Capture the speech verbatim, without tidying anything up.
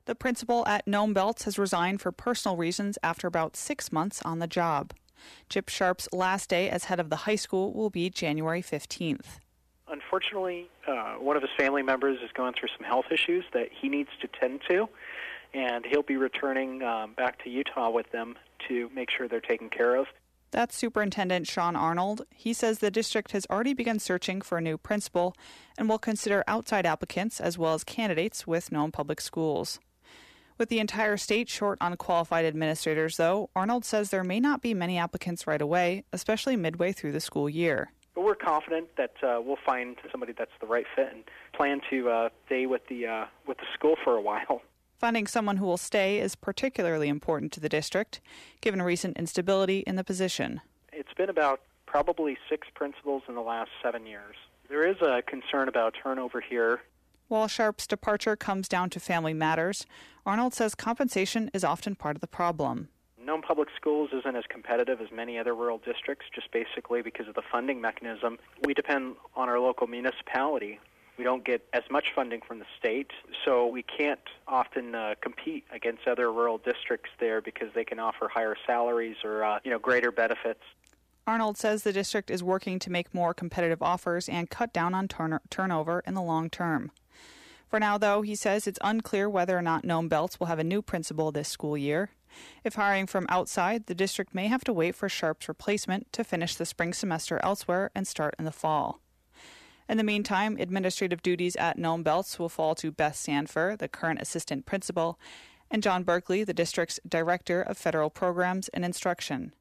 The principal at Nome Belts has resigned for personal reasons after about six months on the job. Chip Sharp's last day as head of the high school will be January fifteenth. Unfortunately, uh, one of his family members is going through some health issues that he needs to tend to, and he'll be returning um, back to Utah with them to make sure they're taken care of. That's Superintendent Sean Arnold. He says the district has already begun searching for a new principal and will consider outside applicants as well as candidates with Nome Public Schools. With the entire state short on qualified administrators, though, Arnold says there may not be many applicants right away, especially midway through the school year. But we're confident that uh, we'll find somebody that's the right fit and plan to uh, stay with the uh, with the school for a while. Finding someone who will stay is particularly important to the district, given recent instability in the position. It's been about probably six principals in the last seven years. There is a concern about turnover here. While Sharp's departure comes down to family matters, Arnold says compensation is often part of the problem. Nome Public Schools isn't as competitive as many other rural districts, just basically because of the funding mechanism. We depend on our local municipality. We don't get as much funding from the state, so we can't often uh, compete against other rural districts there because they can offer higher salaries or uh, you know greater benefits. Arnold says the district is working to make more competitive offers and cut down on turn- turnover in the long term. For now, though, he says it's unclear whether or not Nome Belts will have a new principal this school year. If hiring from outside, the district may have to wait for Sharp's replacement to finish the spring semester elsewhere and start in the fall. In the meantime, administrative duties at Nome Belts will fall to Beth Sanford, the current assistant principal, and John Berkeley, the district's director of federal programs and instruction.